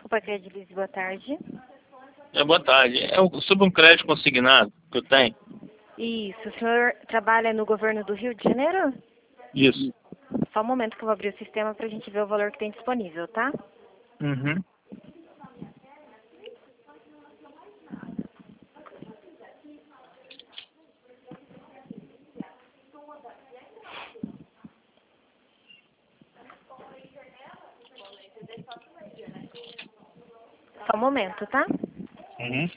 Desculpa, Credilize, boa tarde. Boa tarde. Sobre um crédito consignado que eu tenho. Isso, o senhor trabalha no governo do Rio de Janeiro? Isso. Só um momento que eu vou abrir o sistema para a gente ver o valor que tem disponível, tá? Uhum. Só um momento, tá? Uhum.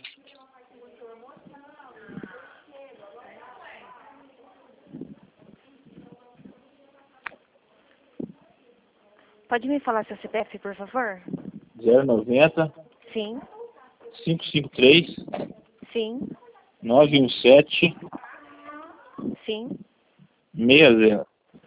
Pode me falar seu CPF, por favor? 090 Sim, 553 sim, 917 sim. 60.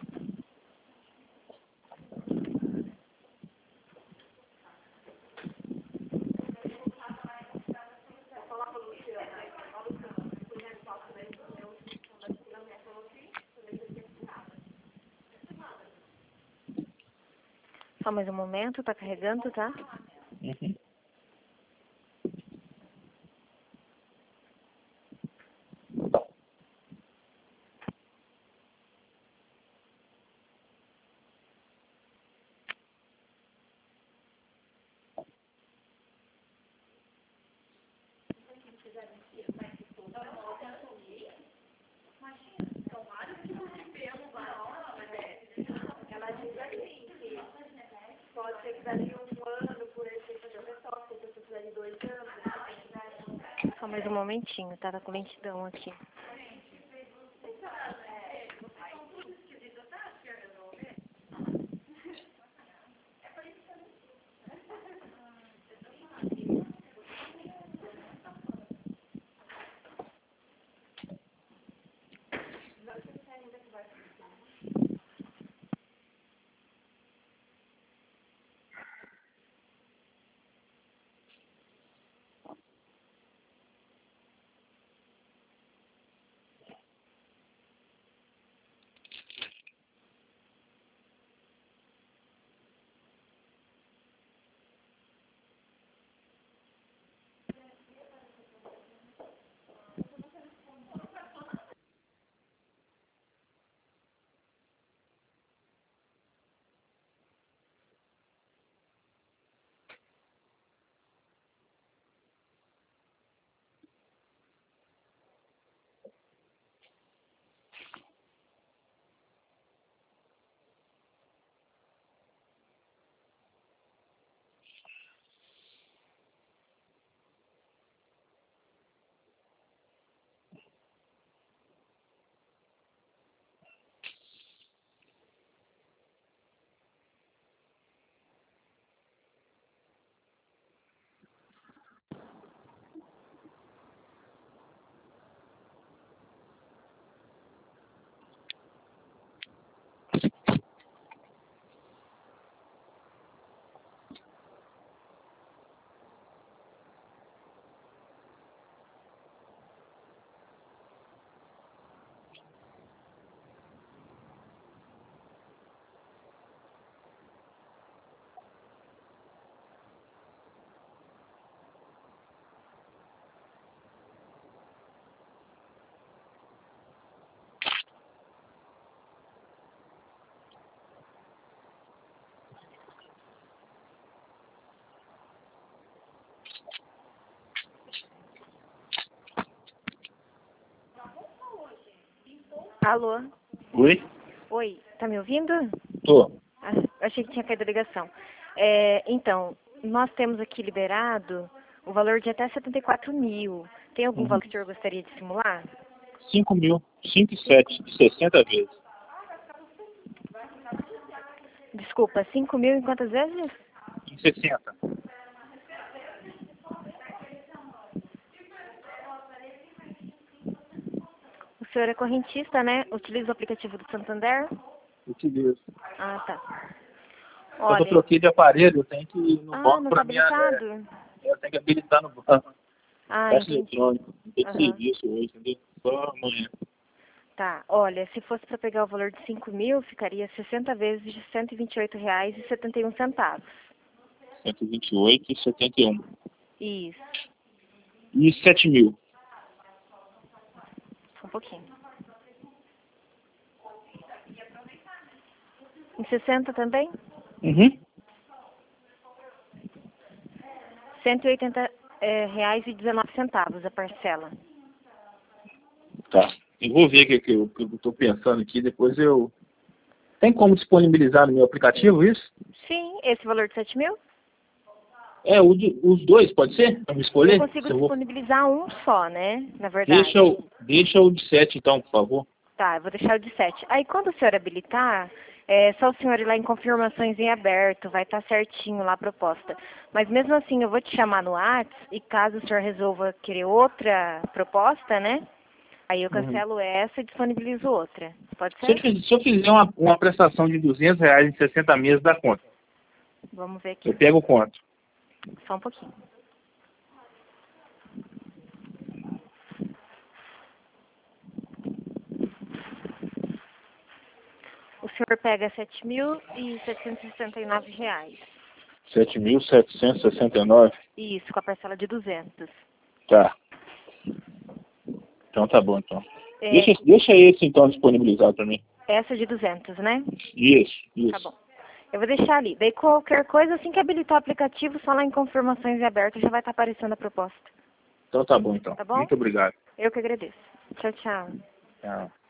Só mais um momento, tá carregando, tá? Uhum. Só mais um momentinho, tá? Tá com lentidão aqui. Alô? Oi? Oi, tá me ouvindo? Tô. Ah, achei que tinha caído a ligação. Então, nós temos aqui liberado o valor de até 74 mil. Tem algum valor que o senhor gostaria de simular? 5.000. 5 e 7. 60 vezes. Desculpa, 5 mil em quantas vezes? Em 60. O senhor é correntista, né? Utiliza o aplicativo do Santander? Utilizo. Ah, tá. Quando eu Olha. troquei de aparelho, eu tenho que ir no banco Não tá para minha. habilitado? Eu tenho que habilitar no banco. Caixa Entendi. eletrônico. Não tem Aham. serviço hoje, entendeu? Só amanhã. Tá, olha, se fosse para pegar o valor de 5 mil, ficaria 60 vezes de R$ 128,71. 128,71. Isso. E 7 mil? Só um pouquinho. Em 60 também? Uhum. R$180,19 a parcela. Tá. Eu vou ver o que eu estou pensando aqui, depois eu... Tem como disponibilizar no meu aplicativo isso? Sim, esse valor de 7 mil? Os dois, pode ser? Pra me escolher? Eu consigo Se eu vou... disponibilizar um só, né? Na verdade. Deixa o de 7 então, por favor. Tá, eu vou deixar o de 7. Aí quando o senhor habilitar, é só o senhor ir lá em confirmações em aberto, vai estar certinho lá a proposta. Mas mesmo assim, eu vou te chamar no WhatsApp e caso o senhor resolva querer outra proposta, né? Aí eu cancelo essa e disponibilizo outra. Pode ser? Se eu fizer uma prestação de R$200 em 60 meses, dá conta. Vamos ver aqui. Eu pego quanto? Só um pouquinho. O senhor pega R$7.769. 7.769? Isso, com a parcela de 200. Tá. Então tá bom, então. É, Deixa esse, então, disponibilizado para mim. essa de 200, né? Isso. Tá bom. Eu vou deixar ali. Daí qualquer coisa, assim que habilitar o aplicativo, só lá em confirmações abertas já vai estar aparecendo a proposta. Então tá bom, então. Tá bom? Muito obrigado. Eu que agradeço. Tchau, tchau. Tchau.